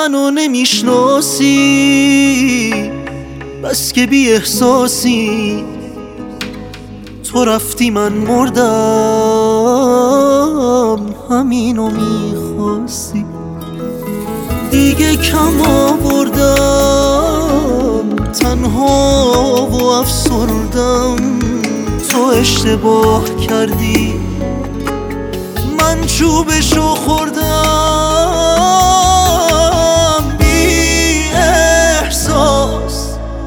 منو نمیشناسی، بس که بی احساسی. تو رفتی من مردم، همینو میخواستی. دیگه کم آوردم، تنها و افسردم. تو اشتباه کردی، من چوبشو خوردم. بی احساس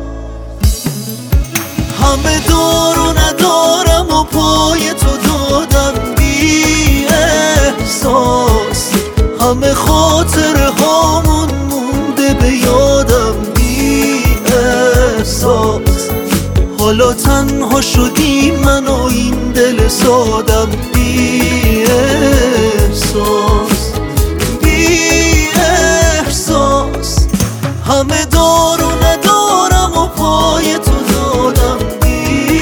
همه دار و ندارم و پای تو دادم. بی احساس همه خاطره هامون مونده به یادم. بی احساس حالا تنها شدی من و این دل سادم. بی احساس بی احساس همه دار و ندارم و پای تو دادم. بی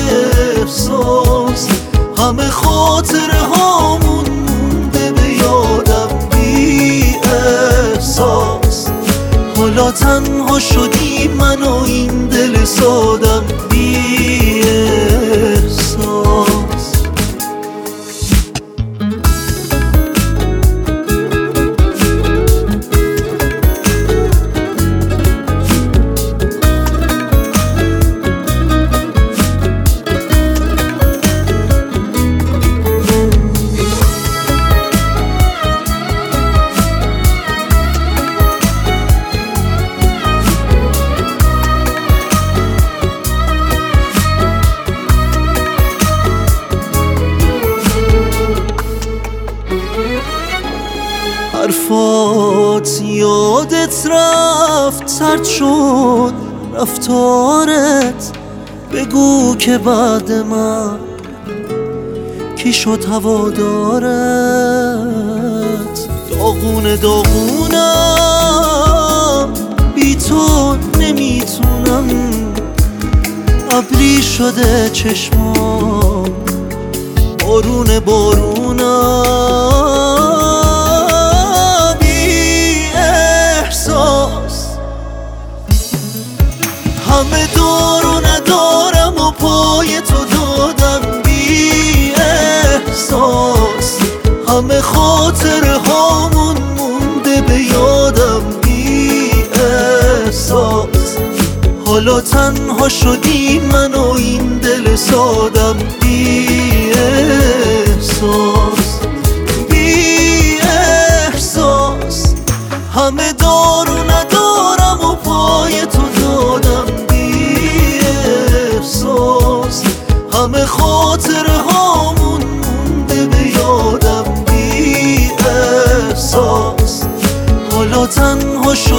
احساس همه خاطره هامون مونده به یادم. بی احساس حالا تنها شدی من و این دل سادم. بی احساس حرفات یادت رفت، سرد شد رفتارت. بگو که بعد من کی شد هوادارت. داغونه داغونم، بی تو نمیتونم. ابری شده چشمام، بارونه بارونم. همه دار و ندارم و پای تو دادم. بی احساس همه خاطره هامون مونده به یادم. بی احساس حالا تنها شدی من و این دل سادم. بی احساس بی احساس همه دار و ندارم و پای تو دادم. همه خاطره هامون مونده به یادم. بی احساس حالا تنها شد